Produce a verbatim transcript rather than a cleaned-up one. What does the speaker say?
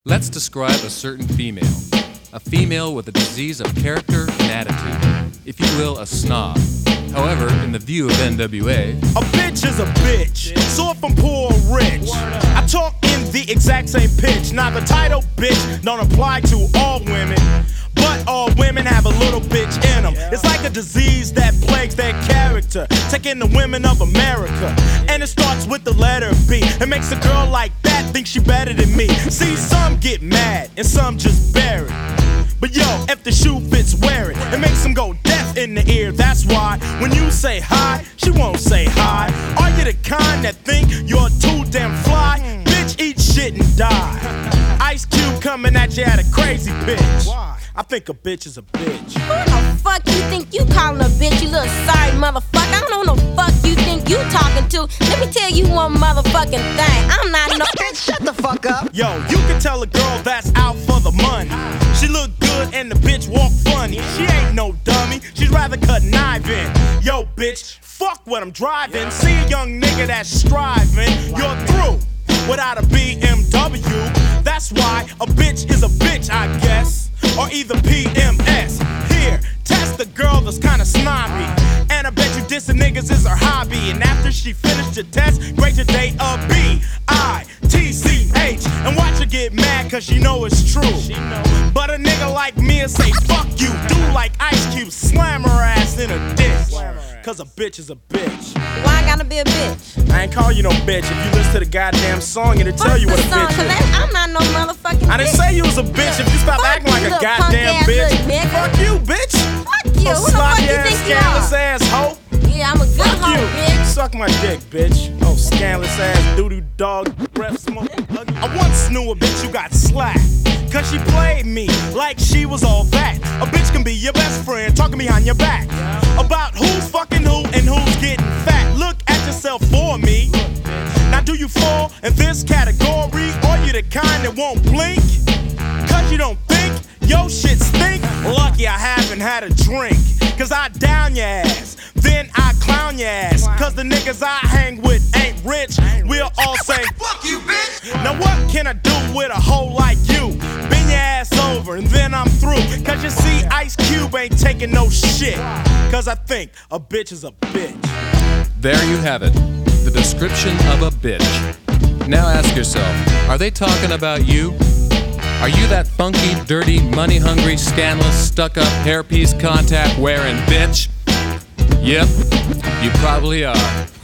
Let's describe a certain female. A female with a disease of character and attitude. If you will, a snob. However, in the view of N W A, a bitch is a bitch, so if I'm poor or rich, I talk in the exact same pitch. Now the title bitch don't apply to all women, but all women have a little bitch in them. It's like a disease that plagues their character, taking the women of America. And it starts with the letter B. It makes a girl like that think she better than me. See, some get mad and some just bear it. But yo, if the shoe fits, wear it. It makes them go deaf in the ear. That's why when you say hi, she won't say hi. Are you the kind that think you're too damn fly? Bitch, eat shit and die. Ice Cube coming at you at a crazy pitch. I think a bitch is a bitch. Who the fuck you think you calling a bitch, you little sorry motherfucker? I don't know who the fuck you think you talking to. Let me tell you one motherfucking thing. I'm not no bitch. Shut the fuck up. Yo, you can tell a girl that's out for the money. She look good and the bitch walk funny. She ain't no dummy, she'd rather cut kniving. Yo, bitch, fuck what I'm driving. See a young nigga that's striving, you're through without a B M W. That's why a bitch is a bitch, I guess. Or either P M S. Here, test the girl that's kinda snobby. And I bet you dissing niggas is her hobby. And after she finished the test, grade your date a B I T C H. And watch her get mad cause she know it's true. But a nigga like me'll say fuck you. Do like Ice Cube, slam her ass in a ditch. Cause a bitch is a bitch. Why I gotta be a bitch? I ain't call you no bitch. If you listen to the goddamn song, it'll tell you what a bitch is. I'm not no motherfucking bitch. I didn't say you was a bitch if you stop Fuck acting like you, a goddamn bitch. Fuck you, bitch. Fuck you. Who the fuck you think you scandalous are? ass hoe. Yeah, I'm a good Fuck hoe, you. bitch. Suck my dick, bitch. Oh, scandalous ass doo-doo dog breath smoke. I once knew a bitch who got slapped cause she played me like she was all that. A bitch can be your best friend talking behind your back about who's fucking who and who's getting fat. Look at yourself for me. Now do you fall in this category, or you the kind that won't blink cause you don't think yo shit stink? Lucky I haven't had a drink, cause I down your ass, then I clown your ass. Cause the niggas I hang with ain't rich. We'll all say fuck you, bitch. Now what can I do with a hoe like you? Bend your ass over and then I'm through. Cause you see Ice Cube ain't taking no shit. Cause I think a bitch is a bitch. there you have it. The description of a bitch. Now ask yourself, are they talking about you? Are you that funky, dirty, money-hungry, scandalous, stuck-up, hairpiece contact-wearing bitch? Yep, you probably are.